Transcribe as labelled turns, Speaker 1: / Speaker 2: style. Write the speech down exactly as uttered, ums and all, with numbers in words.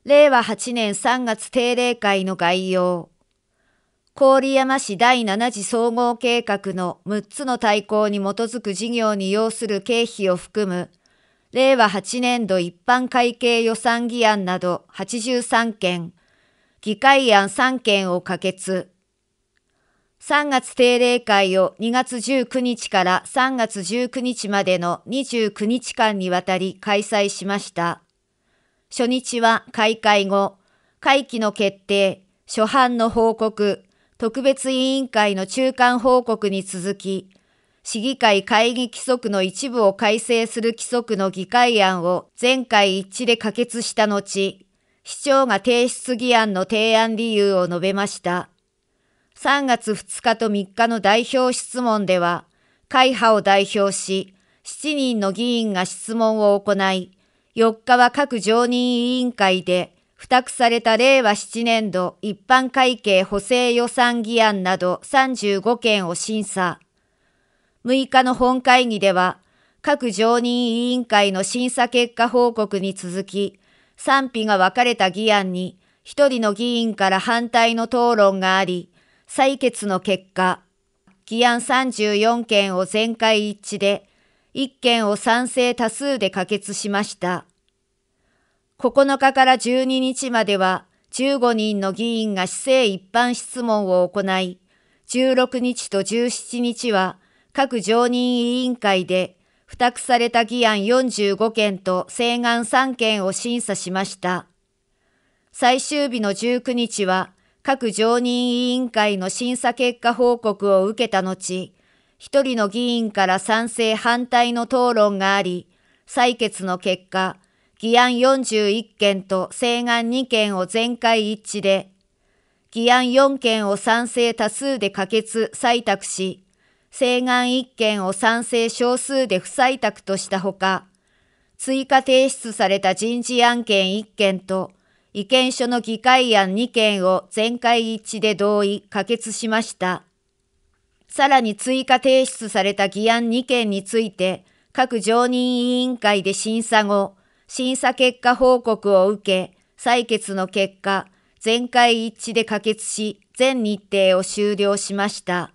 Speaker 1: れいわはちねんさんがつ定例会の概要。郡山市第なな次総合計画のむっつの大綱に基づく事業に要する経費を含む、れいわはちねんど一般会計予算議案などはちじゅうさんけん、議会案さんけんを可決。さんがつ定例会をにがつじゅうくにちからさんがつじゅうくにちまでのにじゅうくにちかんにわたり開催しました。初日は開会後、会期の決定、初版の報告、特別委員会の中間報告に続き、市議会会議規則の一部を改正する規則の議会案を全会一致で可決した後、市長が提出議案の提案理由を述べました。さんがつふつかとみっかの代表質問では、会派を代表し、しちにんの議員が質問を行い、よっかは各常任委員会で、付託されたれいわななねんど一般会計補正予算議案などさんじゅうごけんを審査。むいかの本会議では、各常任委員会の審査結果報告に続き、賛否が分かれた議案にひとりの議員から反対の討論があり、採決の結果、議案さんじゅうよんけんを全会一致で、いっけんを賛成多数で可決しました。ここのかからじゅうににちまではじゅうごにんの議員が市政一般質問を行い、じゅうろくにちとじゅうしちにちは各常任委員会で付託された議案よんじゅうごけんと請願さんけんを審査しました。最終日のじゅうくにちは各常任委員会の審査結果報告を受けた後、ひとりの議員から賛成反対の討論があり、採決の結果、議案よんじゅういっけんと請願にけんを全会一致で、議案よんけんを賛成多数で可決・採択し、請願いっけんを賛成少数で不採択としたほか、追加提出された人事案件いっけんと、意見書の議会案にけんを全会一致で同意・可決しました。さらに追加提出された議案にけんについて、各常任委員会で審査後、審査結果報告を受け、採決の結果、全会一致で可決し、全日程を終了しました。